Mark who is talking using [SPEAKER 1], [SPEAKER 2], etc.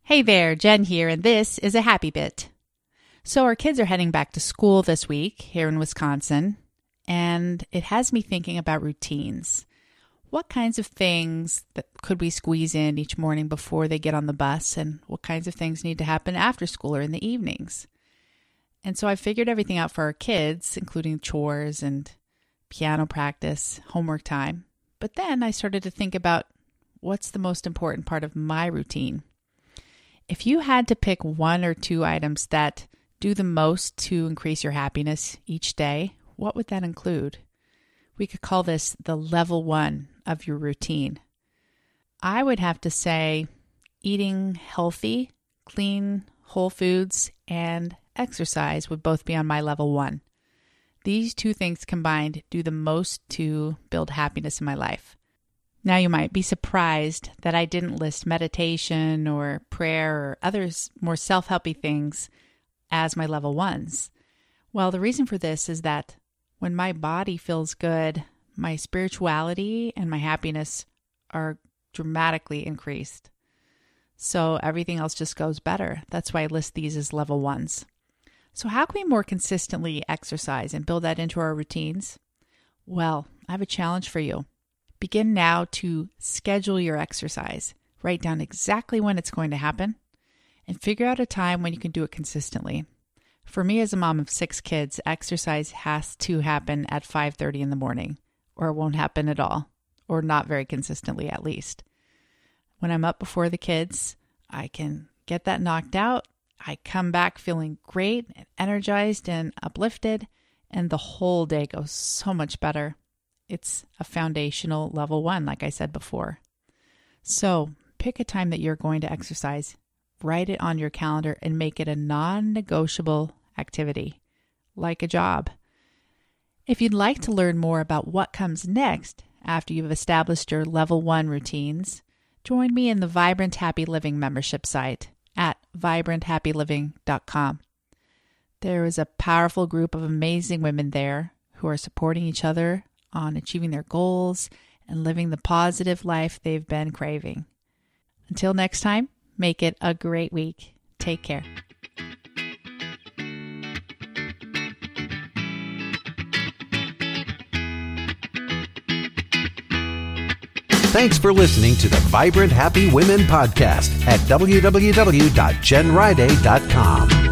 [SPEAKER 1] Hey there, Jen here, and this is a Happy Bit. So our kids are heading back to school this week here in Wisconsin, and it has me thinking about routines. What kinds of things that could we squeeze in each morning before they get on the bus, and what kinds of things need to happen after school or in the evenings? And so I figured everything out for our kids, including chores and piano practice, homework time. But then I started to think about what's the most important part of my routine. If you had to pick one or two items that do the most to increase your happiness each day, what would that include? We could call this the level one of your routine. I would have to say eating healthy, clean, whole foods, and exercise would both be on my level one. These two things combined do the most to build happiness in my life. Now you might be surprised that I didn't list meditation or prayer or other more self-helpy things as my level ones. Well, the reason for this is that when my body feels good, my spirituality and my happiness are dramatically increased. So everything else just goes better. That's why I list these as level ones. So how can we more consistently exercise and build that into our routines? Well, I have a challenge for you. Begin now to schedule your exercise. Write down exactly when it's going to happen and figure out a time when you can do it consistently. For me as a mom of 6 kids, exercise has to happen at 5:30 in the morning or it won't happen at all or not very consistently at least. When I'm up before the kids, I can get that knocked out. I come back feeling great and energized and uplifted, and the whole day goes so much better. It's a foundational level one, like I said before. So pick a time that you're going to exercise, write it on your calendar, and make it a non-negotiable activity, like a job. If you'd like to learn more about what comes next after you've established your level one routines, join me in the Vibrant Happy Living membership site at vibranthappyliving.com. There is a powerful group of amazing women there who are supporting each other on achieving their goals and living the positive life they've been craving. Until next time, make it a great week. Take care.
[SPEAKER 2] Thanks for listening to the Vibrant Happy Women podcast at www.jenriday.com.